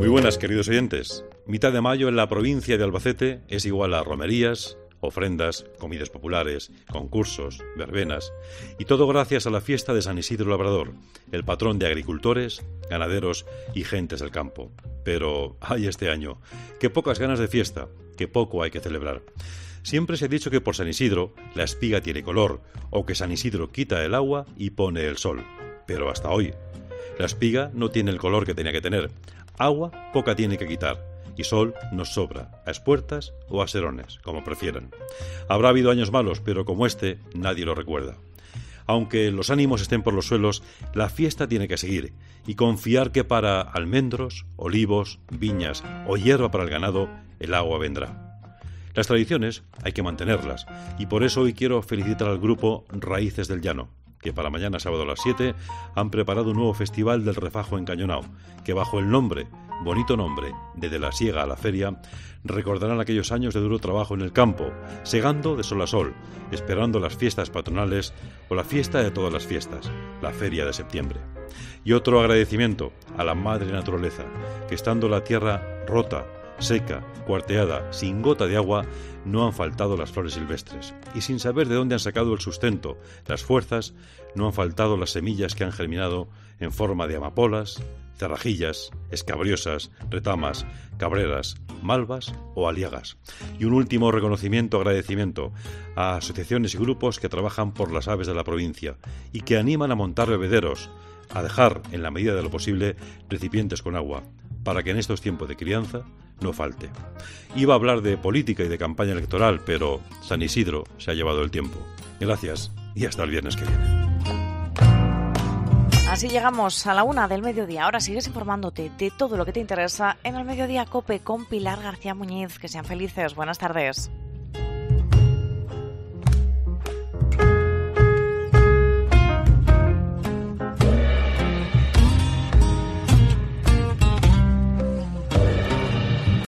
Muy buenas, queridos oyentes. Mitad de mayo en la provincia de Albacete es igual a romerías, ofrendas, comidas populares, concursos, verbenas, y todo gracias a la fiesta de San Isidro Labrador, el patrón de agricultores, ganaderos y gentes del campo. Pero hay este año, que pocas ganas de fiesta, que poco hay que celebrar. Siempre se ha dicho que por San Isidro la espiga tiene color, o que San Isidro quita el agua y pone el sol. Pero hasta hoy, la espiga no tiene el color que tenía que tener. Agua poca tiene que quitar, y sol nos sobra, a espuertas o a serones, como prefieran. Habrá habido años malos, pero como este, nadie lo recuerda. Aunque los ánimos estén por los suelos, la fiesta tiene que seguir, y confiar que para almendros, olivos, viñas o hierba para el ganado, el agua vendrá. Las tradiciones hay que mantenerlas, y por eso hoy quiero felicitar al grupo Raíces del Llano, que para mañana sábado a las 7 han preparado un nuevo festival del refajo en Cañonao, que bajo el bonito nombre, de la siega a la feria, recordarán aquellos años de duro trabajo en el campo, segando de sol a sol, esperando las fiestas patronales o la fiesta de todas las fiestas, la feria de septiembre. Y otro agradecimiento a la madre naturaleza, que estando la tierra rota, seca, cuarteada, sin gota de agua, no han faltado las flores silvestres, y sin saber de dónde han sacado el sustento, las fuerzas, no han faltado las semillas que han germinado en forma de amapolas, cerrajillas, escabriosas, retamas, cabreras, malvas o aliagas. Y un último agradecimiento a asociaciones y grupos que trabajan por las aves de la provincia y que animan a montar bebederos, a dejar, en la medida de lo posible, recipientes con agua, para que en estos tiempos de crianza no falte. Iba a hablar de política y de campaña electoral, pero San Isidro se ha llevado el tiempo. Gracias y hasta el viernes que viene. Así llegamos a la 1 del mediodía. Ahora sigues informándote de todo lo que te interesa en el Mediodía COPE con Pilar García Muñiz. Que sean felices. Buenas tardes.